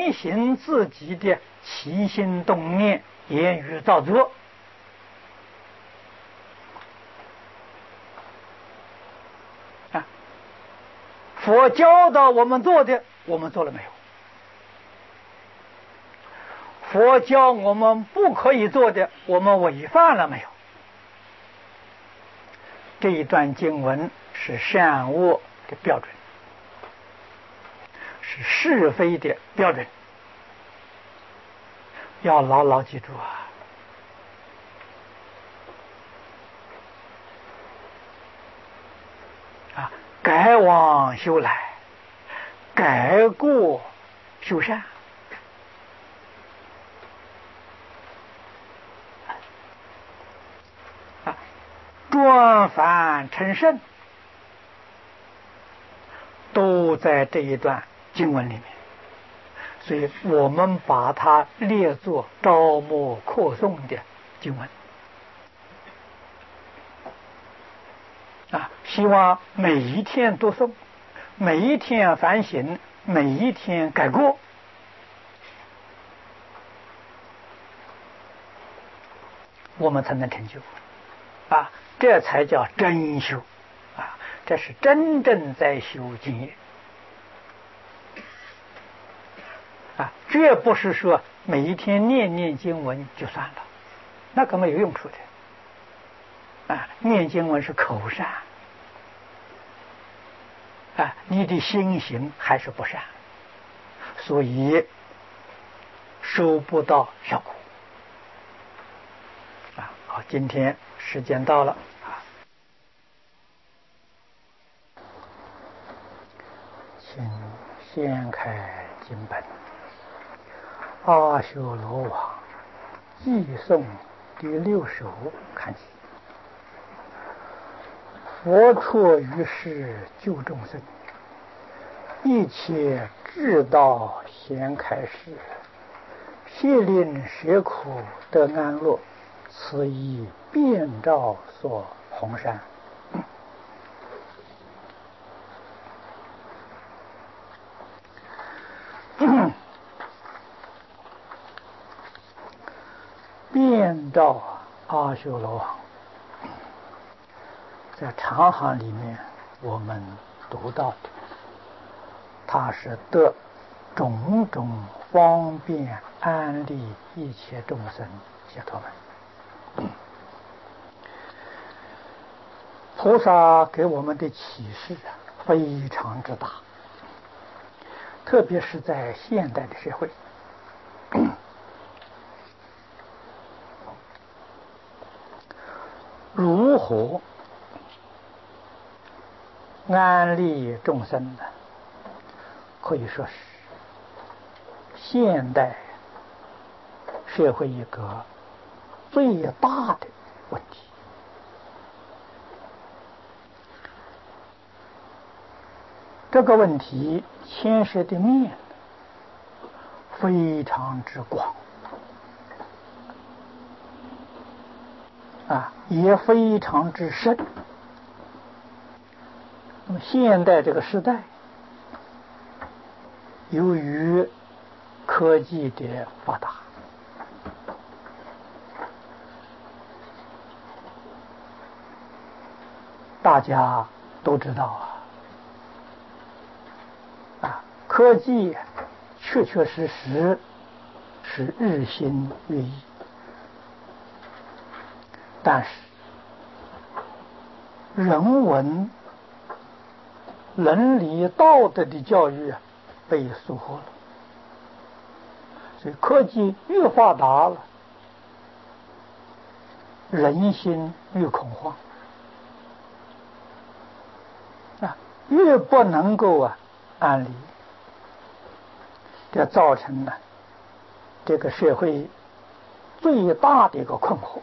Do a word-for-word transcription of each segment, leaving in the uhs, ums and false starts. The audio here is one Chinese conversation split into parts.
反省自己的起心动念、言语造作。啊，佛教导我们做的，我们做了没有？佛教我们不可以做的，我们违反了没有？这一段经文是善恶的标准，是是非的标准，要牢牢记住啊！啊，改往修来，改过修善。转凡成圣，都在这一段经文里面，所以我们把它列作招募扩诵的经文啊，希望每一天读诵，每一天反省，每一天改过，我们才能成就啊。这才叫真修啊！这是真正在修经业啊！这不是说每一天念念经文就算了，那可没有用处的啊！念经文是口善啊，你的心行还是不善，所以收不到效果啊！好，今天时间到了。请掀开经本，阿修罗王寄颂第六首看起。佛出于世救众生，一切智道显开示，悉令舍苦得安乐，此以遍照所弘山。遍照阿修罗王，在长行里面我们读到的，他是得种种方便安利一切众生解脱门。菩萨给我们的启示啊，非常之大，特别是在现代的社会。如何安利众生呢？可以说是现代社会一个最大的问题。这个问题牵涉的面非常之广啊，也非常之深。那么现代这个时代，由于科技的发达，大家都知道啊，啊，科技确确实实是日新月异。但是人文伦理道德的教育啊被疏忽了，所以科技越发达了，人心越恐慌啊，越不能够啊安理，这造成了这个社会最大的一个困惑。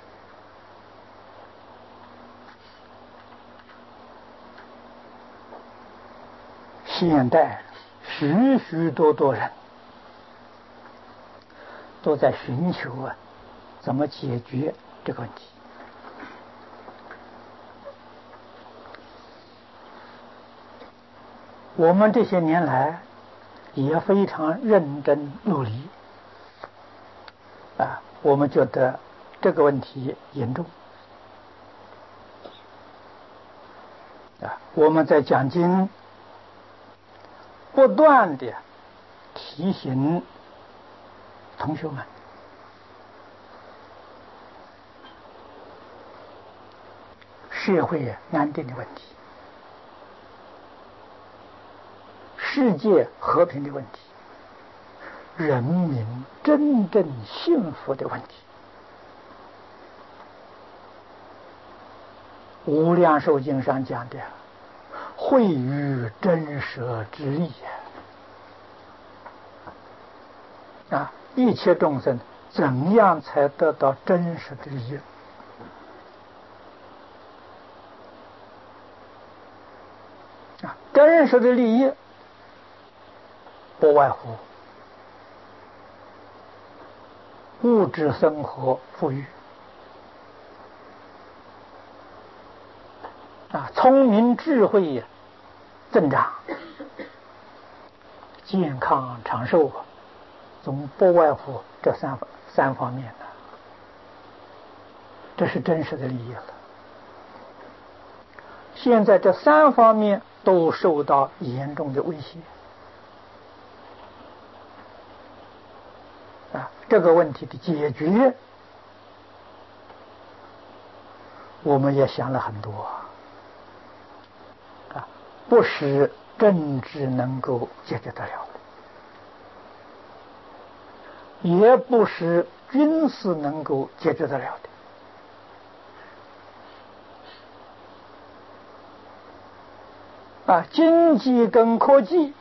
现代许许多多人都在寻求啊，怎么解决这个问题。我们这些年来也非常认真努力啊，我们觉得这个问题严重啊。我们在讲经不断的提醒同学们，社会安定的问题，世界和平的问题，人民真正幸福的问题。无量寿经上讲的惠于真舍之利啊，一切众生怎样才得到真实的利益？啊，真实的利益不外乎物质生活富裕啊，聪明智慧增长，健康长寿，总不外乎这三三方面的，这是真实的利益了。现在这三方面都受到严重的威胁啊，这个问题的解决，我们也想了很多啊，不是政治能够解决得了的，也不是军事能够解决得了的啊。经济跟科技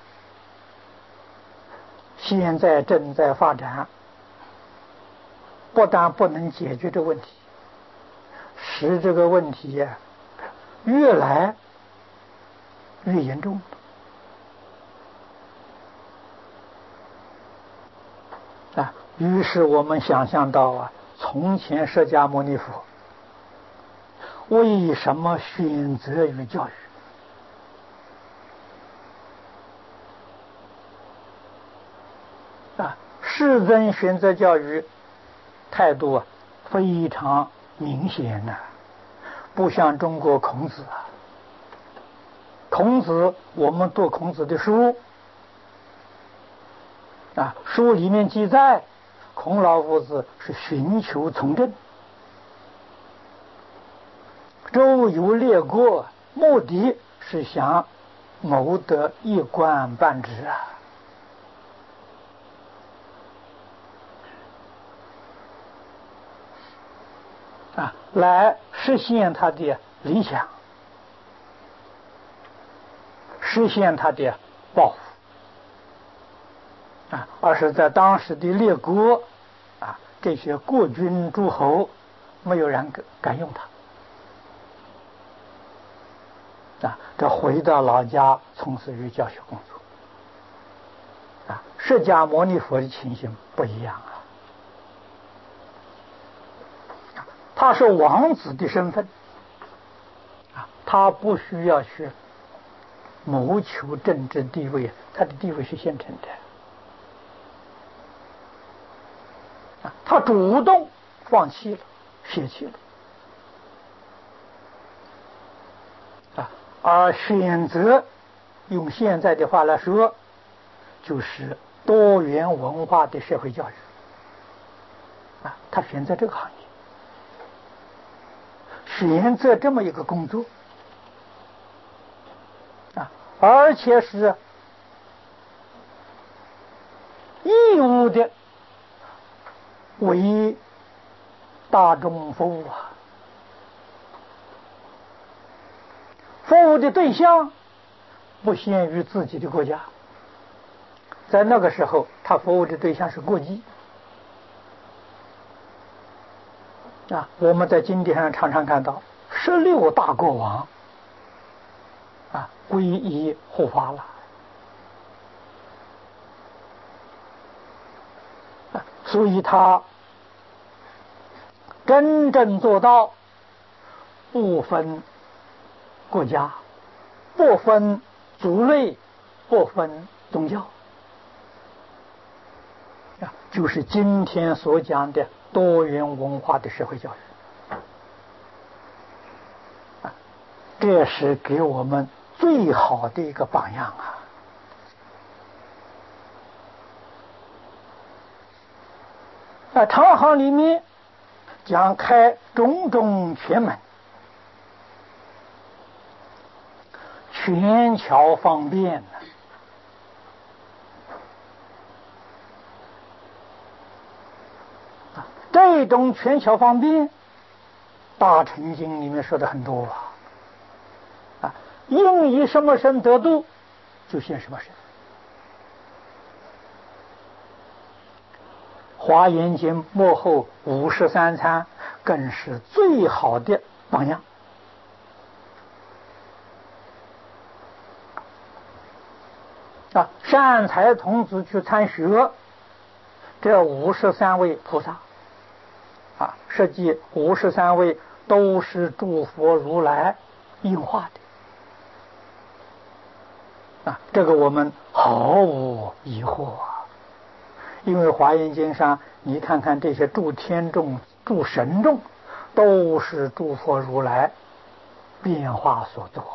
现在正在发展，不但不能解决这个问题，使这个问题呀越来越严重啊。于是我们想象到啊，从前释迦牟尼佛为什么选择于教育啊？世尊选择教育态度啊非常明显呐、啊，不像中国孔子啊。孔子，我们读孔子的书啊，书里面记载，孔老夫子是寻求从政，周游列国，目的是想谋得一官半职啊。啊，来实现他的理想，实现他的抱负啊，而是在当时的列国啊，这些国君诸侯没有人敢用他啊，这回到老家从事于教学工作啊。释迦牟尼佛的情形不一样啊，他是王子的身份啊，他不需要去谋求政治地位，他的地位是现成的啊，他主动放弃了，舍弃了啊，而选择用现在的话来说，就是多元文化的社会教育啊，他选择这个行业，选择这么一个工作啊，而且是义务的为大众服务啊，服务的对象不限于自己的国家，在那个时候他服务的对象是国际啊。我们在经典上常常看到十六大国王啊皈依护法了啊，所以他真正做到不分国家，不分族类，不分宗教就是今天所讲的多元文化的社会教育，啊，这是给我们最好的一个榜样啊！啊，长行里面讲开种种全门，全巧方便呢。这种全巧方便，大乘经里面说的很多啊。啊，应以什么身得度，就现什么身。华严经末后五十三参更是最好的榜样。啊，善财童子去参学这五十三位菩萨。啊，实际五十三位都是诸佛如来应化的啊，这个我们毫无疑惑啊。因为华严经上，你看看这些诸天众、诸神众，都是诸佛如来变化所作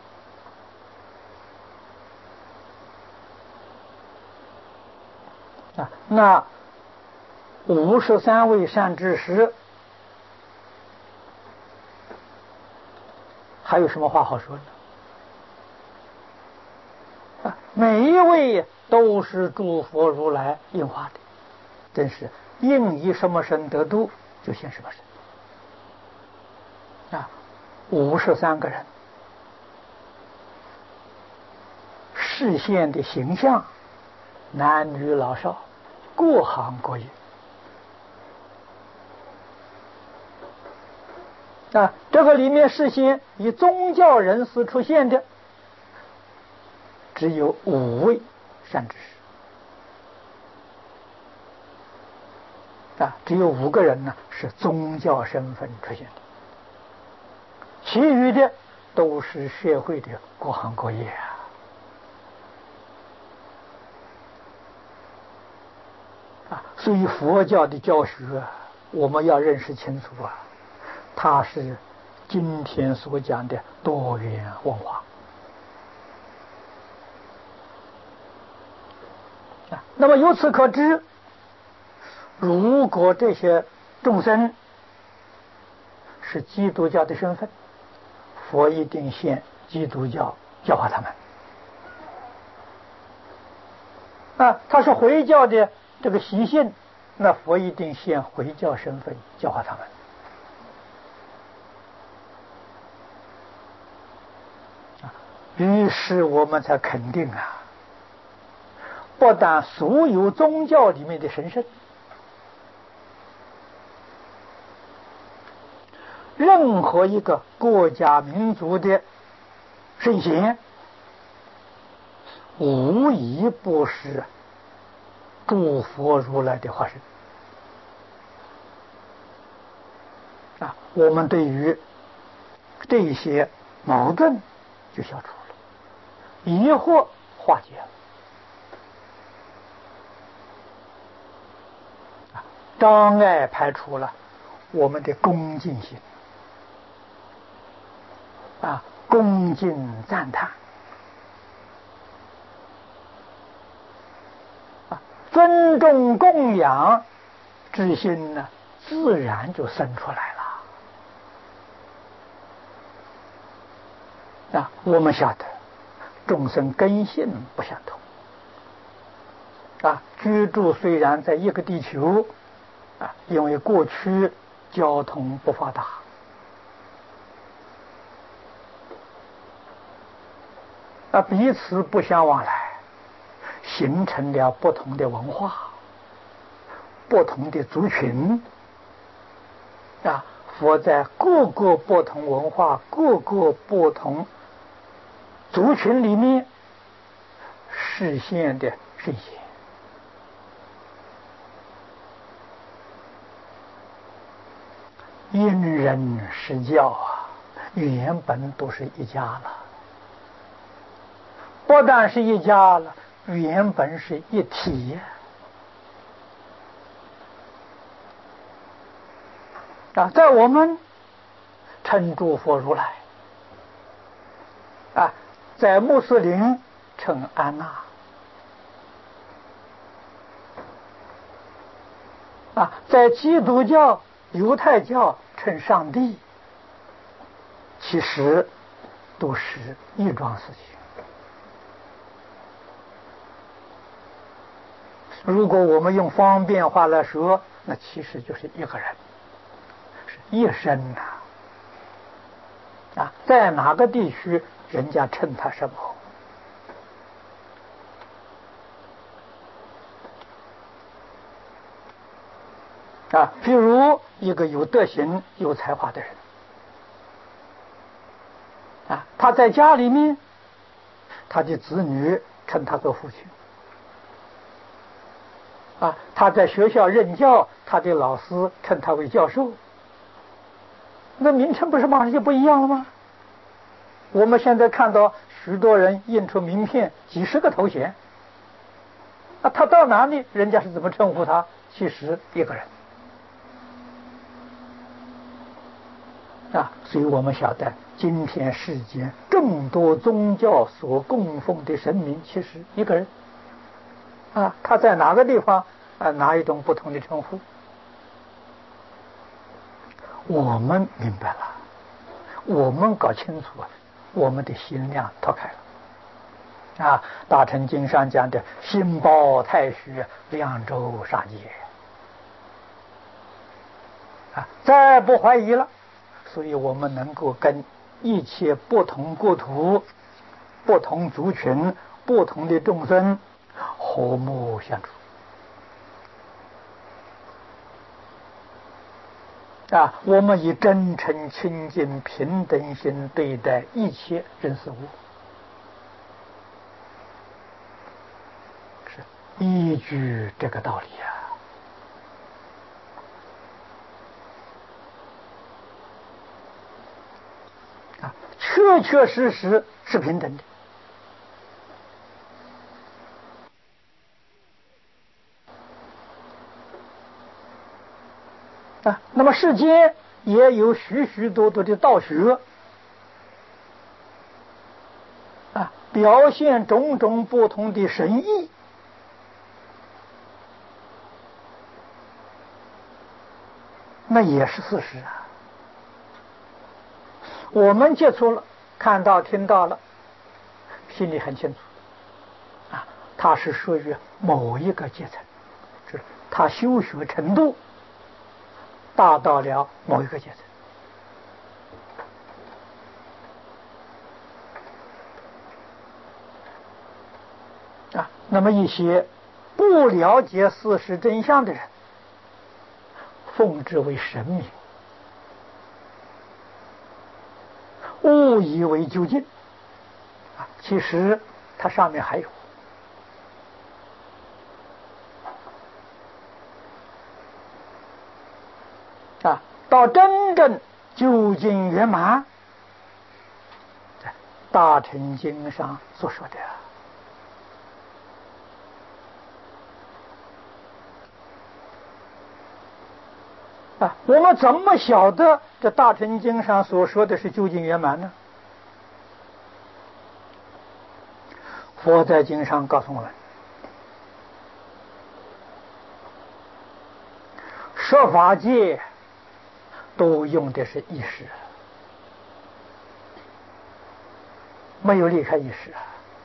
啊。啊，那五十三位善知识，还有什么话好说呢？啊，每一位都是诸佛如来应化的，真是应以什么身得度，就现什么身。啊，五十三个人示现的形象，男女老少，各行各业。啊，这个里面事先以宗教人士出现的只有五位善知识，啊，只有五个人呢是宗教身份出现的，其余的都是社会的各行各业啊。啊，所以佛教的教学我们要认识清楚啊。它是今天所讲的多元文化啊。那么由此可知，如果这些众生是基督教的身份，佛一定现基督教教化他们啊。他是回教的这个习性，那佛一定现回教身份教化他们。于是我们才肯定啊，不但所有宗教里面的神圣，任何一个国家民族的圣贤，无一不是诸佛如来的化身啊。我们对于这些矛盾就消除了，疑惑化解了，障碍排除了，我们的恭敬心啊，恭敬赞叹啊，尊重供养之心呢，自然就生出来了啊。我们晓得众生根性不相同啊，居住虽然在一个地球啊，因为过去交通不发达啊，彼此不相往来，形成了不同的文化，不同的族群啊。佛在各个不同文化、各个不同族群里面实现的圣贤，因人施教啊，原本都是一家了，不但是一家了，原本是一体啊，在我们称诸佛如来，啊，在穆斯林称安娜，啊，在基督教、犹太教称上帝，其实都是一桩事情。如果我们用方便话来说，那其实就是一个人，是一生呐、啊。啊，在哪个地区，人家称他什么？啊，譬如一个有德行、有才华的人，啊，他在家里面，他的子女称他做父亲。啊，他在学校任教，他的老师称他为教授，那名称不是马上就不一样了吗？我们现在看到许多人印出名片，几十个头衔，啊，他到哪里，人家是怎么称呼他？其实一个人，啊，所以我们晓得，今天世间众多宗教所供奉的神明，其实一个人。啊，他在哪个地方啊？哪一种不同的称呼？我们明白了，我们搞清楚了，我们的心量脱开了。啊，大乘经上讲的“心包太虚，两周杀戒”，啊，再不怀疑了，所以我们能够跟一切不同国土、不同族群、不同的众生和睦相处。啊，我们以真诚、清净、平等心对待一切人事物，是依据这个道理啊，啊，确确实实是平等的。啊，那么世间也有许许多多的道学啊，表现种种不同的神意，那也是事实啊。我们接触了，看到听到了，心里很清楚啊，他是属于某一个阶层，就是他修学程度达到了某一个阶层啊。那么一些不了解事实真相的人，奉之为神明，误以为究竟啊，其实它上面还有啊，到真正究竟圆满，在大乘经上所说的啊，我们怎么晓得这大乘经上所说的是究竟圆满呢？佛在经上告诉我们，十法界都用的是意识，没有离开意识啊。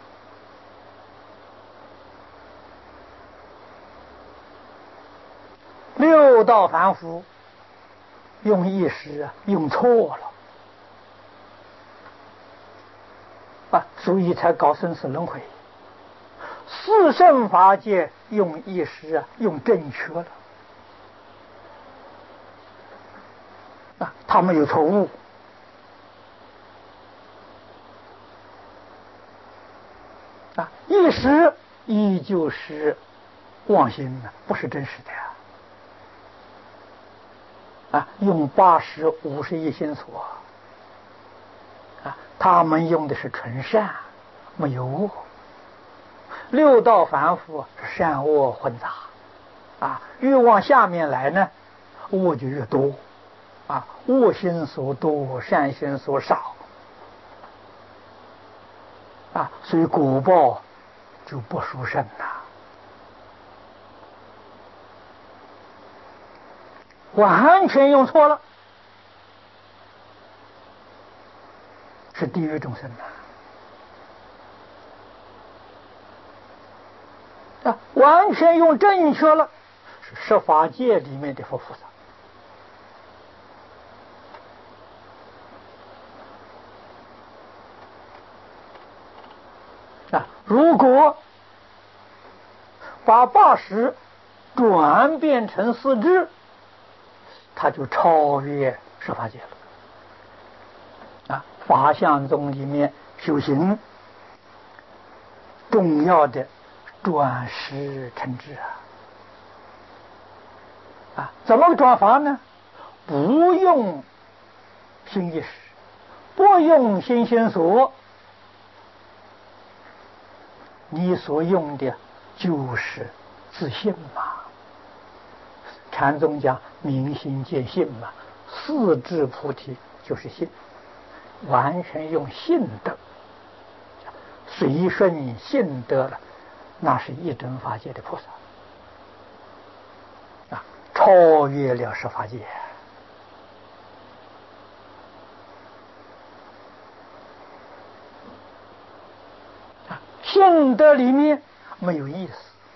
六道凡夫用意识啊，用错了啊，所以才搞生死轮回。四圣法界用意识啊，用正确了啊，他没有错误啊，意识依旧是妄心呢，不是真实的呀。啊，用八十五十一心所啊，他们用的是纯善，没有恶。六道凡夫是善恶混杂啊，越往下面来呢，恶就越多啊，恶心所多，善心所少啊，所以果报就不殊胜呐。完全用错了，是地狱众生呐。啊，完全用正确了，是十法界里面的佛菩萨。啊，如果把八识转变成四智，他就超越十法界了。啊，法相宗里面修行重要的转识成智啊！啊，怎么个转法呢？不用心意识，不用心心所，你所用的就是自信嘛。禅宗讲明心见性嘛，四智菩提就是信，完全用信德，随顺信德了，那是一真法界的菩萨啊，超越了十法界啊。信德里面没有意思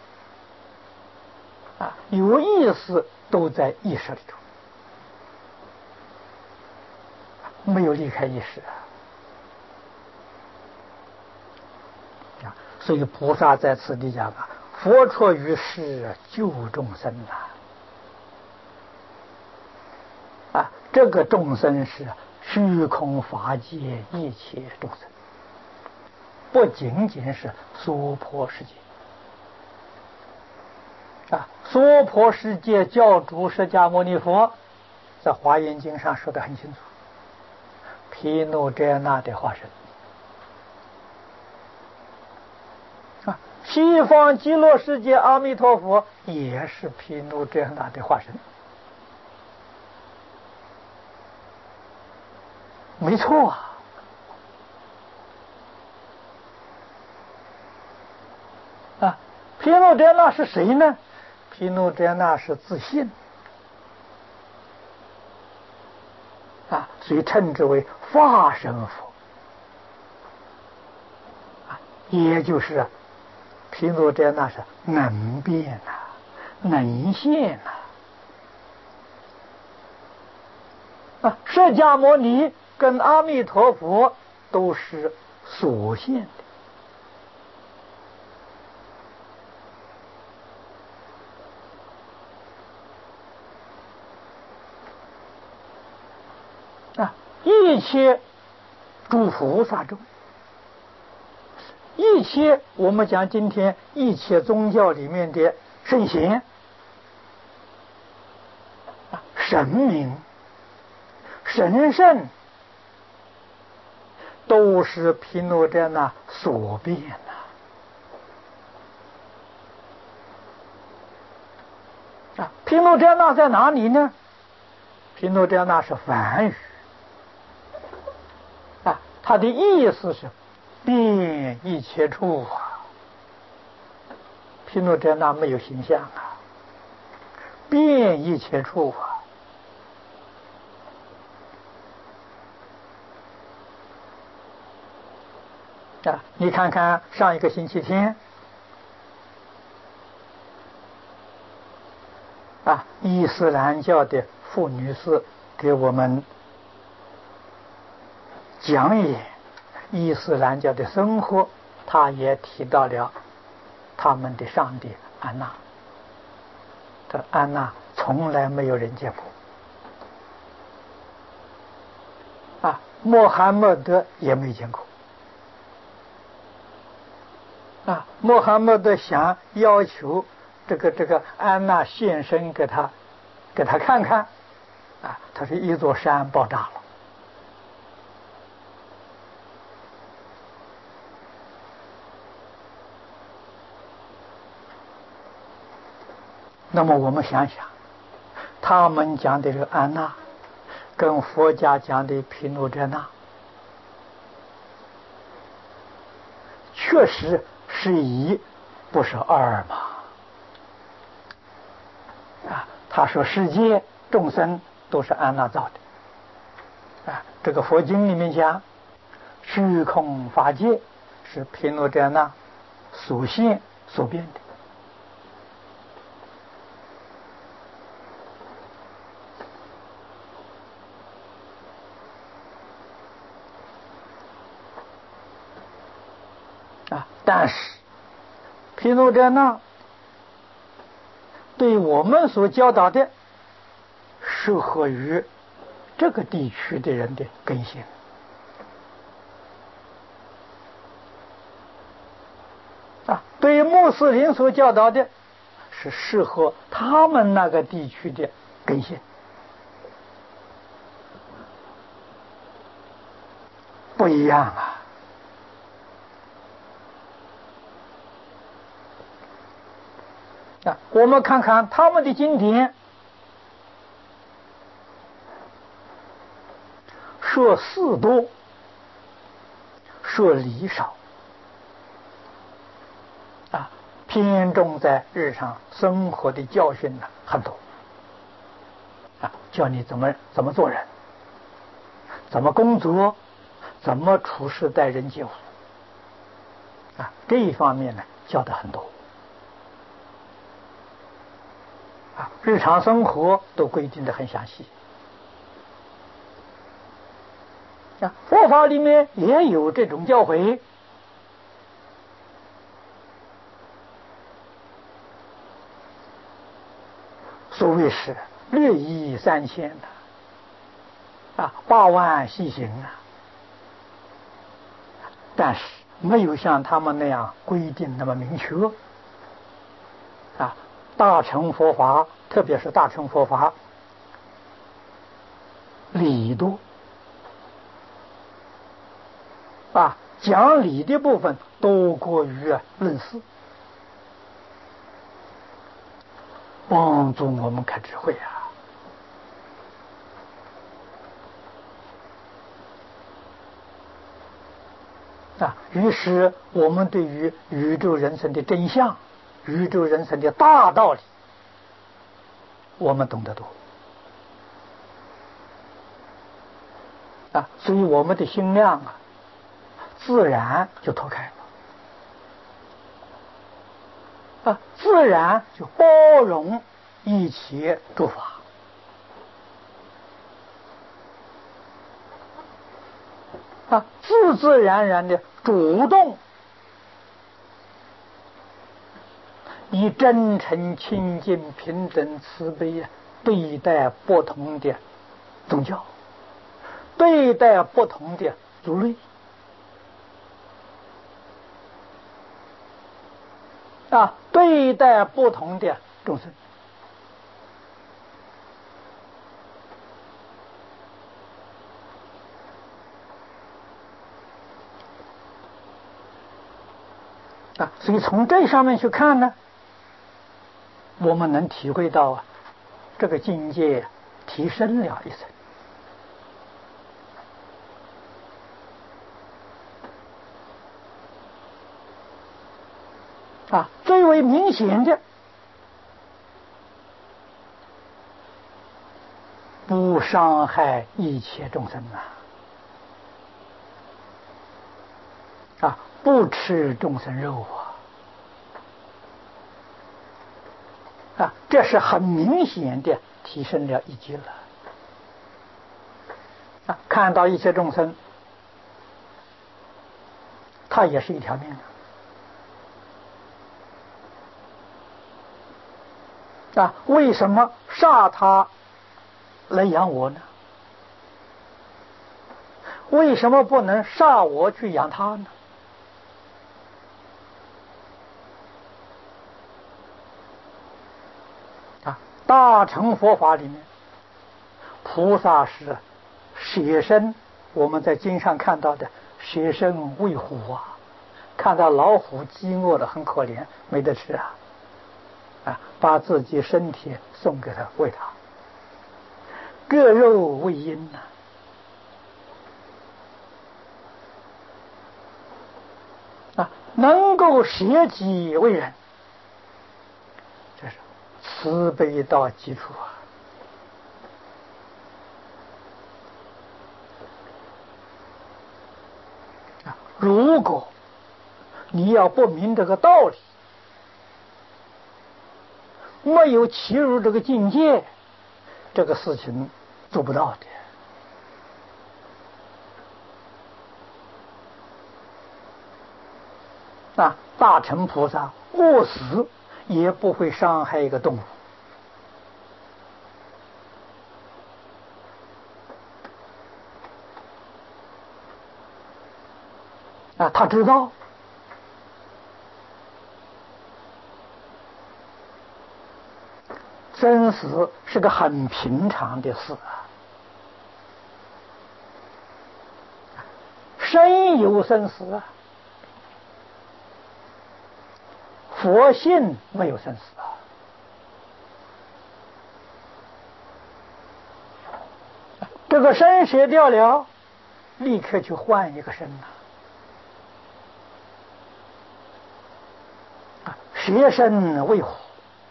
啊，有意思都在意识里头，没有离开意识啊。所以菩萨在此地讲啊，佛出于世救众生啊，啊，这个众生是虚空法界一切众生，不仅仅是娑婆世界啊。娑婆世界教主释迦牟尼佛在华严经上说得很清楚，毗卢遮那的化身啊，西方极乐世界阿弥陀佛也是毗卢遮那的化身，没错啊。啊，毗卢遮那是谁呢？毗卢遮那是自信啊，所以称之为化身佛啊，也就是毗卢遮那是能变呐、啊，能现呐 啊, 啊。释迦牟尼跟阿弥陀佛都是所现的。啊，一切诸菩萨中，一切我们讲今天一切宗教里面的圣贤、神明、神圣，都是毗卢遮那所变呐。啊，毗卢遮那在哪里呢？毗卢遮那是梵语。啊，它的意思是遍一切处啊。毗卢遮那没有形象啊，遍一切处啊。啊，你看看上一个星期天啊，伊斯兰教的妇女士给我们讲演伊斯兰教的生活，他也提到了他们的上帝安娜。这安娜从来没有人见过啊，穆罕默德也没见过啊。穆罕默德想要求这个这个安娜现身给他给他看看啊，他是一座山爆炸了。那么我们想想，他们讲的这个安娜跟佛家讲的毗卢遮那确实是一，不是二嘛。啊，他说世界众生都是安那造的。啊，这个佛经里面讲，虚空法界是毗卢遮那所现所变的。啊，但是毗卢遮那对我们所教导的，适合于这个地区的人的根性。啊，对于穆斯林所教导的，是适合他们那个地区的根性，不一样啊。啊，我们看看他们的经典，说事多，说理少，啊，偏重在日常生活的教训呢很多，啊，教你怎么怎么做人，怎么工作，怎么处事待人接物，啊，这一方面呢教的很多。啊，日常生活都规定的很详细。啊，佛法里面也有这种教诲，所谓是略益三千的，啊，八万细行啊，但是没有像他们那样规定那么明确。啊，大乘佛法，特别是大乘佛法，理多，啊，讲理的部分多过于论事，帮助我们开智慧啊！啊，于是我们对于宇宙人生的真相、宇宙人生的大道理，我们懂得多啊，所以我们的心量啊，自然就拓开了啊，自然就包容一切诸法啊，自自然然的主动以真诚、清净、平等、慈悲啊对待不同的宗教，对待不同的族类啊，对待不同的众生啊，所以从这上面去看呢，我们能体会到啊，这个境界提升了一层啊，最为明显的，不伤害一切众生啊，啊，不吃众生肉啊，啊，这是很明显的提升了一级了啊！看到一切众生，他也是一条命啊！啊，为什么杀他来养我呢？为什么不能杀我去养他呢？啊，大乘佛法里面，菩萨是舍身，我们在经上看到的舍身喂虎啊，看到老虎饥饿的很可怜，没得吃啊，啊，把自己身体送给他喂他。 割肉为因呐、啊，能够舍己为人，这是慈悲到基础啊！啊，如果你要不明这个道理，没有切入这个境界，这个事情做不到的。啊，大乘菩萨饿死也不会伤害一个动物。啊，他知道生死是个很平常的事啊，生有生死啊，佛性没有生死啊。这个身舍掉了，立刻去换一个身呐、啊。舍身为虎，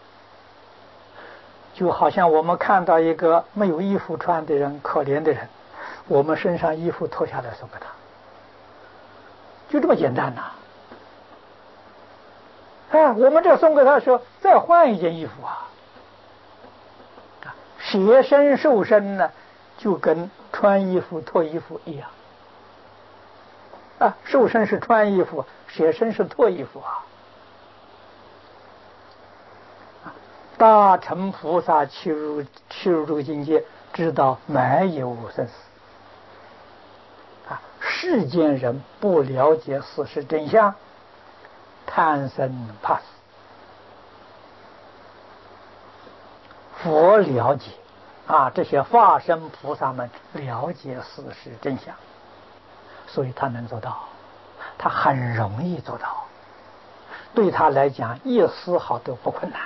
就好像我们看到一个没有衣服穿的人，可怜的人，我们身上衣服脱下来送给他，就这么简单呐、啊。哎，我们这送给他说，再换一件衣服啊。舍身受身呢，就跟穿衣服脱衣服一样啊。受身是穿衣服，舍身是脱衣服啊。大乘菩萨切入切入这个境界，知道没有生死啊。世间人不了解事实真相，贪生怕死。佛了解啊，这些化身菩萨们了解事实真相，所以他能做到，他很容易做到，对他来讲一丝毫都不困难。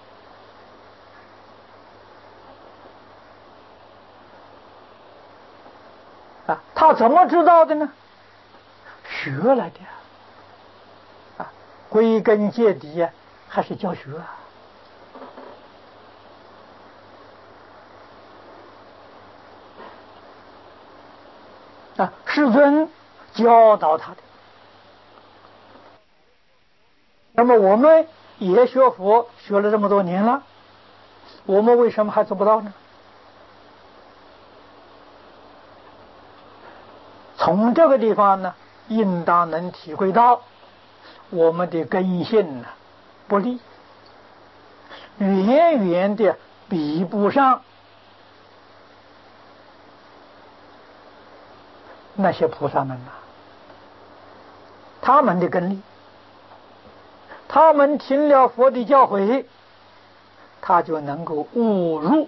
啊，他怎么知道的呢？学来的啊，归根结底啊，还是教学啊。啊，世尊教导他的。那么我们也学佛学了这么多年了，我们为什么还做不到呢？从这个地方呢，应当能体会到我们的根性呢不利，远远的比不上那些菩萨们呐、他们的根力，他们听了佛的教诲，他就能够悟入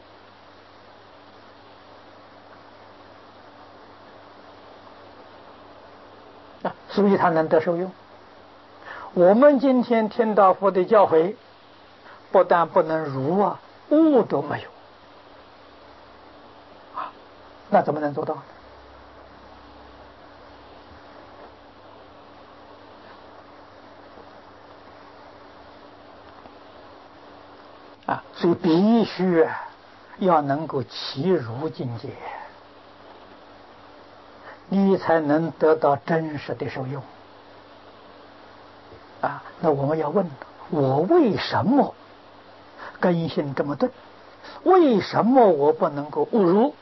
啊，所以他能得受用。我们今天听到佛的教诲，不但不能如啊，悟都没有啊，那怎么能做到呢？啊，所以必须要能够契入境界，你才能得到真实的受用。啊，那我们要问，我为什么根性这么钝？为什么我不能够悟入？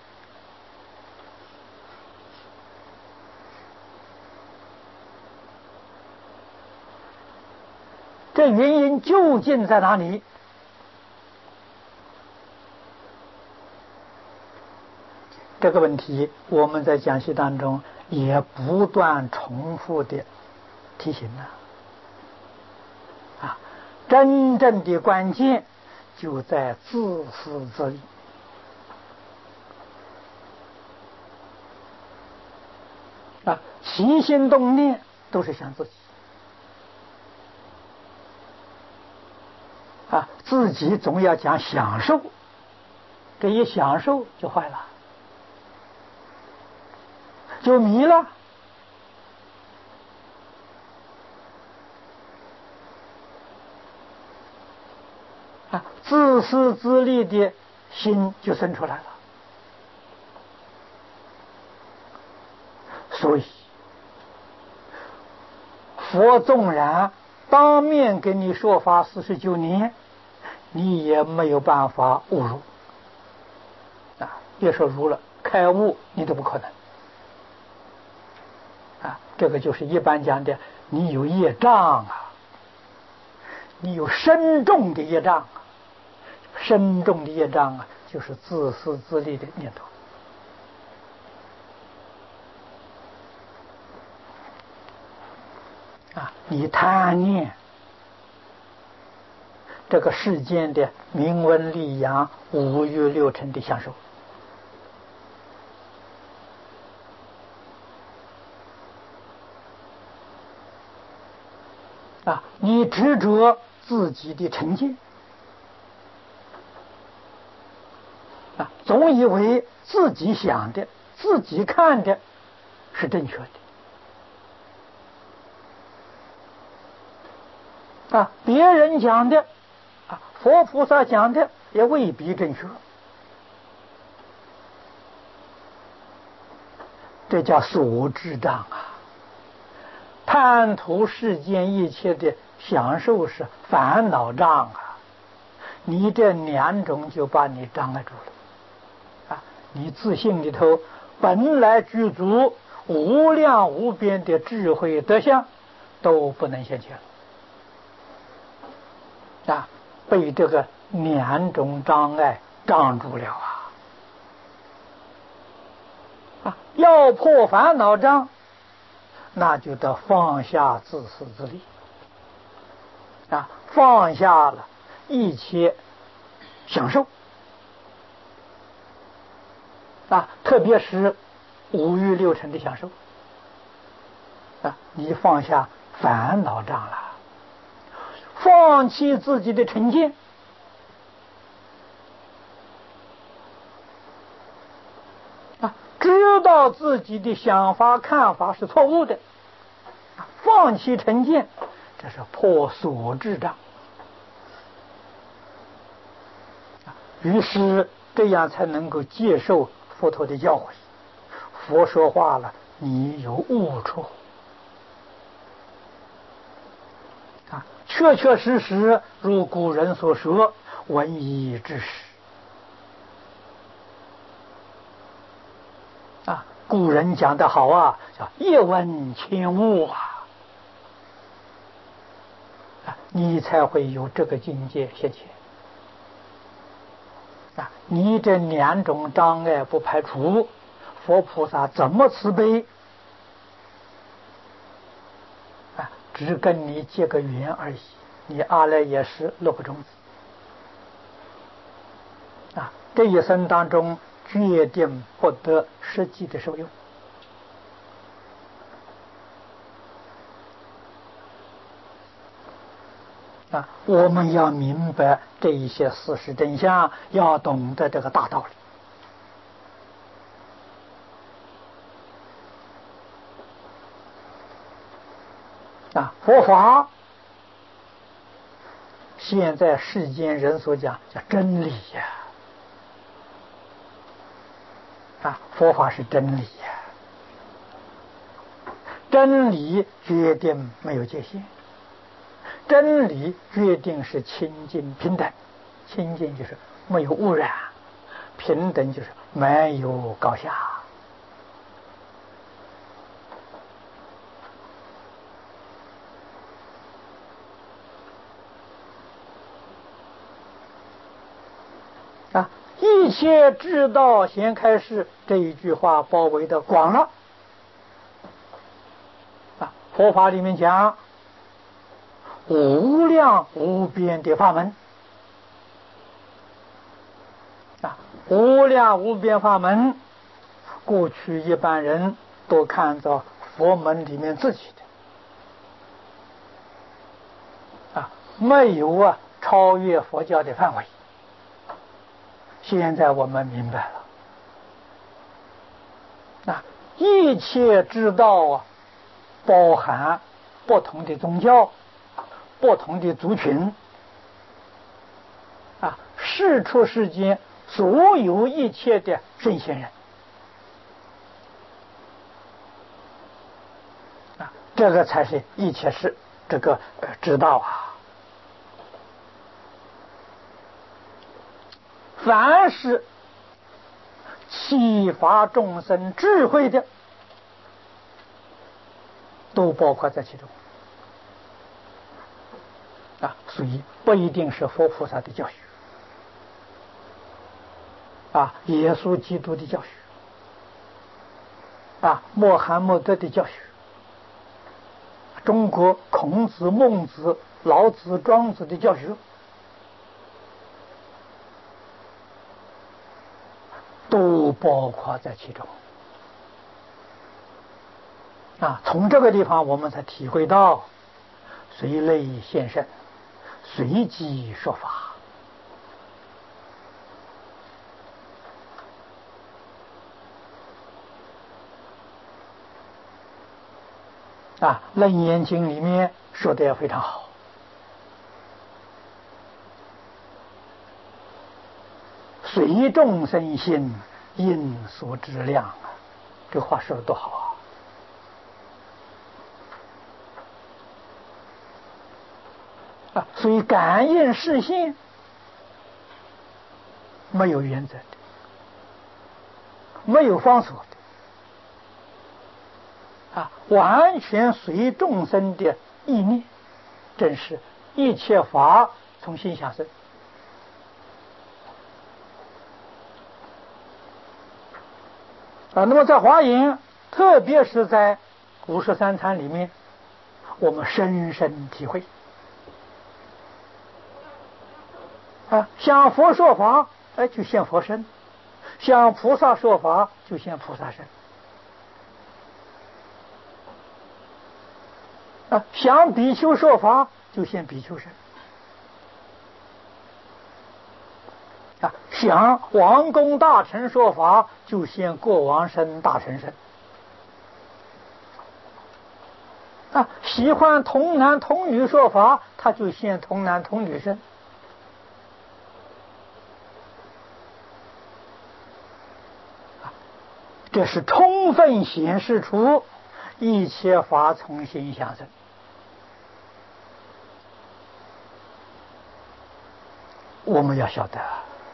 这原因究竟在哪里？这个问题我们在讲习当中也不断重复的提醒了。啊，真正的关键就在自私自利。啊，起心动念都是想自己。啊，自己总要讲享受，这一享受就坏了。 就迷了。啊，自私自利的心就生出来了。所以佛纵然当面给你说法四十九年，你也没有办法悟入啊！别说入了，开悟你都不可能啊！这个就是一般讲的，你有业障啊，你有深重的业障啊，深重的业障啊，就是自私自利的念头。啊，你贪念这个世间的名闻利养、五欲六尘的享受，啊，你执着自己的成见，啊，总以为自己想的、自己看的是正确的。啊，别人讲的，啊，佛菩萨讲的也未必正确，这叫所知障啊！贪图世间一切的享受是烦恼障啊！你这两种就把你障碍住了啊！你自信里头本来具足无量无边的智慧德相，都不能现前了。啊，被这个两种障碍障住了啊！啊，要破烦恼障，那就得放下自私自利啊，放下了一切享受啊，特别是五欲六尘的享受啊，你放下烦恼障了。放弃自己的成见啊，知道自己的想法看法是错误的，放弃成见，这是破所知障。于是这样才能够接受佛陀的教诲。佛说话了，你有悟处啊，确确实实如古人所说，闻一知识啊。古人讲得好啊，叫一闻千悟啊，啊，你才会有这个境界现前啊。你这两种障碍不排除，佛菩萨怎么慈悲啊？只跟你结个缘而已。你阿赖耶识落不种子啊，这一生当中决定不得实际的受用啊！我们要明白这一些事实真相，要懂得这个大道理啊！佛法现在世间人所讲叫真理呀，啊，佛法是真理呀，真理决定没有界限，真理决定是清净平等，清净就是没有污染，平等就是没有高下啊！一切知道先开示，这一句话包围的广了啊！佛法里面讲无量无边的法门啊，无量无边法门，过去一般人都看到佛门里面自己的啊，没有啊超越佛教的范围。现在我们明白了啊， 一切之道啊，包含不同的宗教、不同的族群啊，世出世间所有一切的圣贤人啊，这个才是一切是这个呃之道啊。凡是启发众生智慧的，都包括在其中啊，所以不一定是佛菩萨的教学啊，耶稣基督的教学啊，穆罕默德的教学，中国孔子、孟子、老子、庄子的教学，都包括在其中啊。从这个地方我们才体会到随类现身，随机说法啊。《楞严经》里面说的也非常好，随众生心，应所知量啊，这话说的多好啊！啊，所以感应视线没有原则的，没有方所的啊，完全随众生的意念，正是一切法从心想生。啊，那么在华严，特别是在五十三参里面，我们深深体会啊，向佛说法，哎，就现佛身；向菩萨说法，就现菩萨身。啊，向比丘说法，就现比丘身。啊，向王公大臣说法，就现过王身、大臣身。啊，喜欢童男童女说法，他就现童男童女身。啊，这是充分显示出一切法从心想生。我们要晓得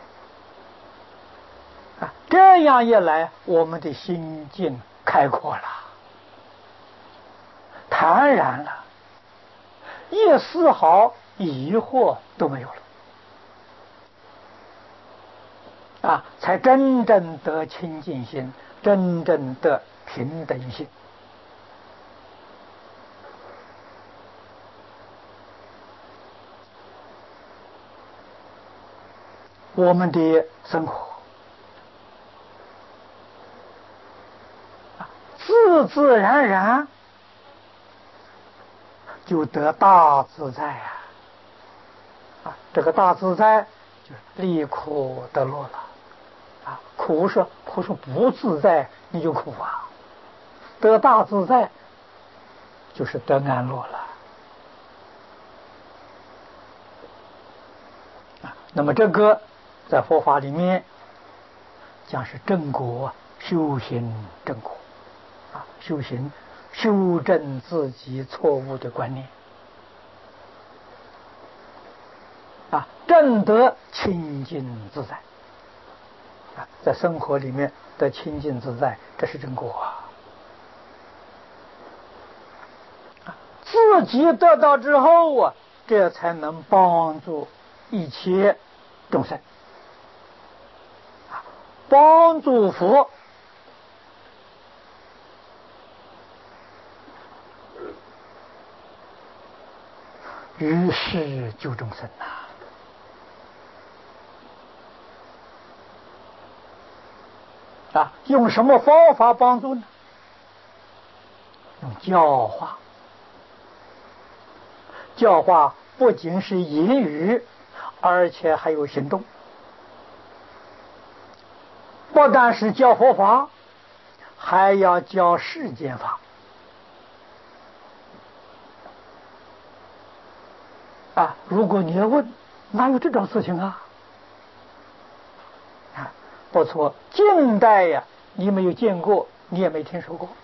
啊，这样一来，我们的心境开阔了，坦然了，一丝毫疑惑都没有了啊，才真正得清净心，真正得平等心。我们的生活自自然然就得大自在啊！啊，这个大自在就是离苦得乐了啊！苦是苦是不自在，你就苦啊！得大自在就是得安乐了啊！那么这个在佛法里面讲是正果，修行正果啊，修行修正自己错误的观念啊，正得清净自在啊，在生活里面的清净自在，这是正果啊。自己得到之后啊，这才能帮助一切众生，帮助佛于是救众生呐。啊，用什么方法帮助呢？用教化。教化不仅是言语，而且还有行动。不但是教佛法， 还要教世间法啊！如果你要问，哪有这种事情啊？啊，不错，近代呀，你没有见过，你也没听说过